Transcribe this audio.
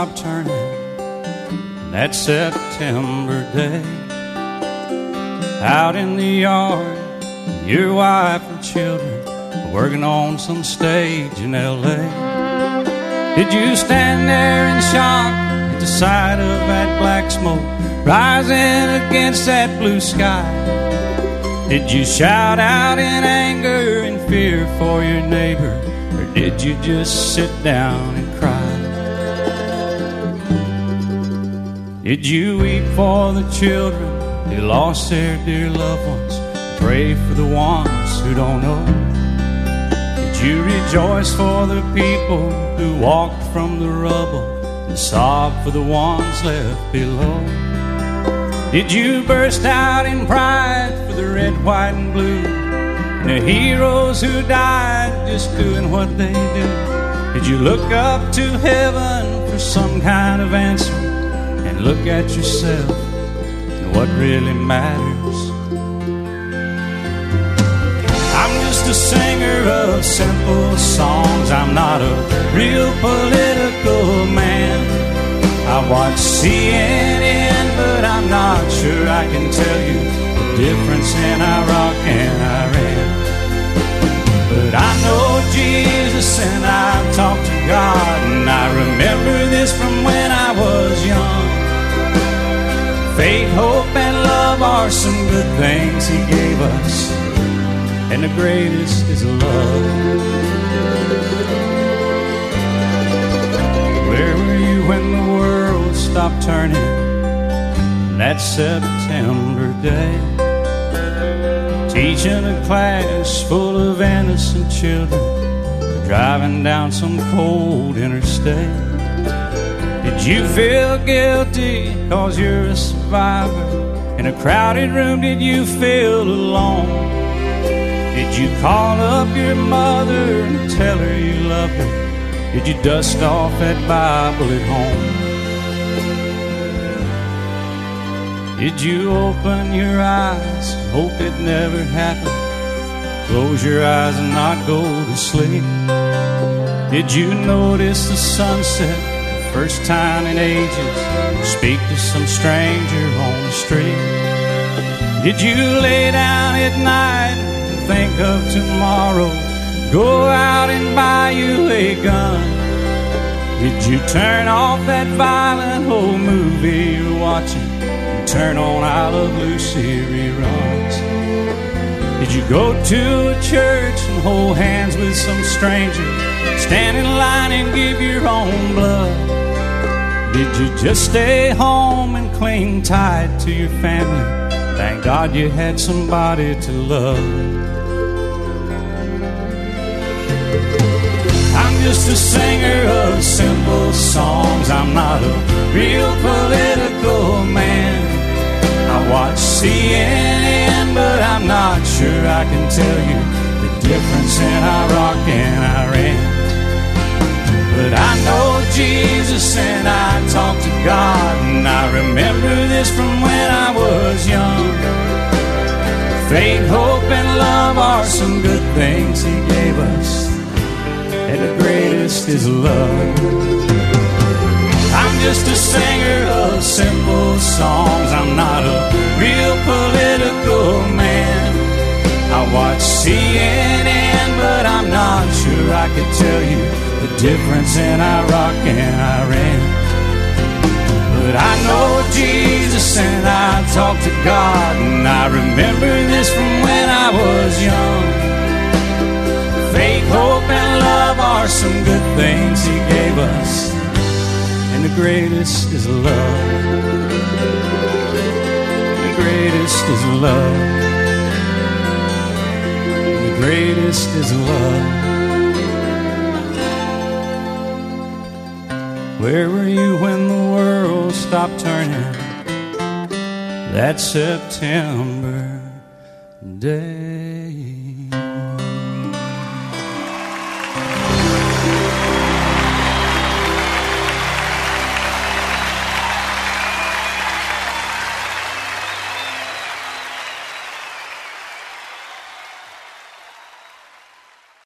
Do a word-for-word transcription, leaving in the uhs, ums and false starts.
stopped turning that September day. Out in the yard, your wife and children working on some stage in L A. Did you stand there in shock at the sight of that black smoke rising against that blue sky? Did you shout out in anger and fear for your neighbor, or did you just sit down and cry? Did you weep for the children who lost their dear loved ones, pray for the ones who don't know? Did you rejoice for the people who walked from the rubble and sob for the ones left below? Did you burst out in pride for the red, white, and blue, and the heroes who died just doing what they do? Did you look up to heaven for some kind of answer and look at yourself and what really matters? I'm just a singer of simple songs. I'm not a real political man. I watch C N N, but I'm not sure I can tell you the difference in Iraq and Iran. But I know Jesus and I talk to God, and I remember this from when I was young. Faith, hope, and love are some good things He gave us, and the greatest is love. Where were you when the world stopped turning that September day? Teaching a class full of innocent children, driving down some cold interstate. Did you feel guilty cause you're a survivor? In a crowded room, did you feel alone? Did you call up your mother and tell her you loved her? Did you dust off that Bible at home? Did you open your eyes and hope it never happened? Close your eyes and not go to sleep? Did you notice the sunset the first time in ages? Speak to some stranger on the street? Did you lay down at night and think of tomorrow? Go out and buy you a gun? Did you turn off that violent old movie you're watching and turn on I Love Lucy reruns? Did you go to a church and hold hands with some stranger, stand in line and give your own blood? Did you just stay home and cling tight to your family? Thank God you had somebody to love. I'm just a singer of simple songs. I'm not a real political man. I watch C N N, but I'm not sure I can tell you the difference in Iraq and Iran. But I know Jesus and I talk to God, and I remember this from when I was young. Faith, hope, and love are some good things He gave us, and the greatest is love. I'm just a singer of simple songs. I'm not a real political man. I watch C N N, but I'm not sure I could tell you the difference in Iraq and Iran. But I know Jesus and I talk to God, and I remember this from when I was young. Faith, hope, and love are some good things He gave us, and the greatest is love. The greatest is love. The greatest is love. Where were you when the world stopped turning that September day?